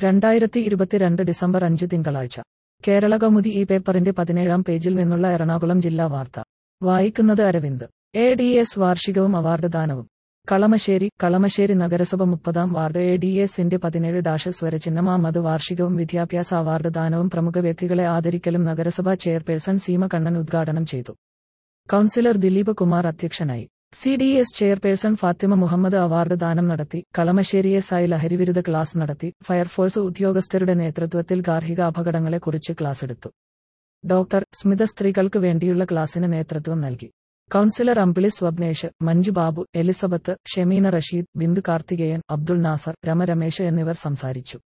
2022 December 5 തിങ്കളാഴ്ച കേരളകൗമുദി ഈ പേപ്പറിന്റെ 17-ാം പേജിൽ നിന്നുള്ള എറണാകുളം ജില്ലാ വാർത്ത വായിക്കുന്നത് അരവിന്ദ്. ADS വാർഷികവും അവാർഡ് ദാനവും. കളമശ്ശേരി നഗരസഭ 30-ാം വാർഡ് ADSന്റെ 17 സ്വരചിഹ്നം ആമത് വാർഷികവും വിദ്യാഭ്യാസ അവാർഡ് ദാനവും പ്രമുഖ വ്യക്തികളെ ആദരിക്കലും നഗരസഭാ ചെയർപേഴ്സൺ സീമ കണ്ണൻ ഉദ്ഘാടനം ചെയ്തു. കൗൺസിലർ ദിലീപ് കുമാർ അധ്യക്ഷനായി. CDS chairperson Fathima Muhammad award ദാനം നടത്തി. കളമശ്ശേരി SI ലഹരിവിരുദ്ധ ക്ലാസ് നടത്തി. ഫയർഫോഴ്സ് ഉദ്യോഗസ്ഥരുടെ നേതൃത്വത്തിൽ ഗാർഹിക അപകടങ്ങളെക്കുറിച്ച് ക്ലാസെടുത്തു. ഡോക്ടർ സ്മിത സ്ത്രീകൾക്ക് വേണ്ടിയുള്ള ക്ലാസിന് നേതൃത്വം നൽകി. കൗൺസിലർ അമ്പിളി സ്വപ്നേഷ്, മഞ്ജു ബാബു, എലിസബത്ത്, ഷെമീന റഷീദ്, ബിന്ദു കാർത്തികേയൻ, അബ്ദുൾ നാസർ, രമ രമേശ് എന്നിവർ സംസാരിച്ചു.